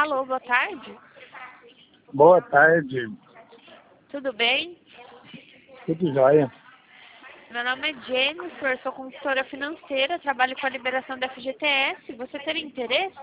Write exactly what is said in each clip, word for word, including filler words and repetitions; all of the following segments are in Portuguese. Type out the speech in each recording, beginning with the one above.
Alô, boa tarde. Boa tarde, Tudo bem? tudo jóia. Meu nome é Jennifer, sou consultora financeira, trabalho com a liberação da F G T S. Você teria interesse?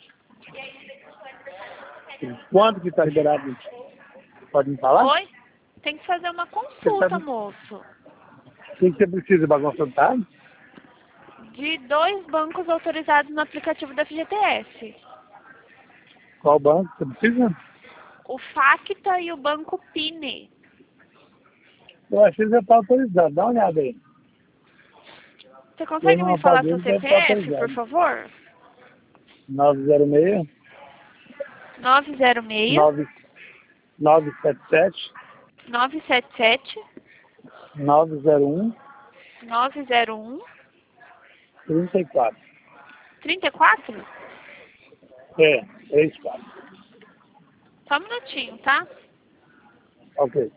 Quanto que está liberado? Pode me falar? Oi? Tem que fazer uma consulta, moço. O que você precisa para consultar? De dois bancos autorizados no aplicativo da F G T S. Qual banco você precisa? O Facta e o Banco Pine. Eu acho que já está autorizado, dá uma olhada aí. Você consegue Eu me não falar seu apaguei, deve estar C P F, por autorizado. favor? nove zero seis, nove zero seis, nove nove sete sete, nove sete sete, nove zero um, nove zero um, trinta e quatro. trinta e quatro? É, três quatro. Só um minutinho, tá? Ok.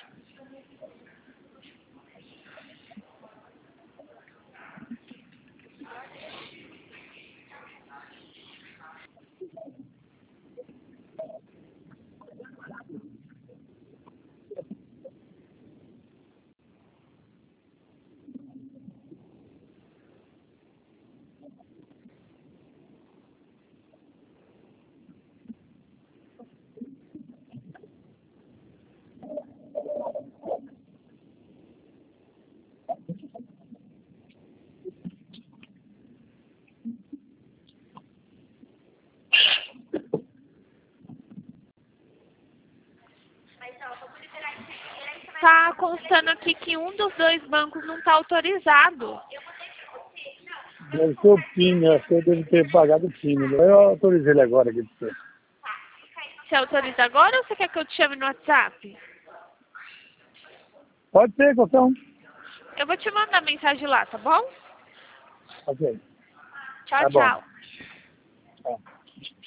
Tá constando aqui que um dos dois bancos não está autorizado. Deve ser o PIN, eu acho que eu devo ter pagado o PIN. Eu autorizei ele agora aqui para você. Você autoriza agora ou você quer que eu te chame no WhatsApp? Pode ser, qualquer um. Eu vou te mandar mensagem lá, tá bom? Ok, Tchau, tá bom. tchau. Tá.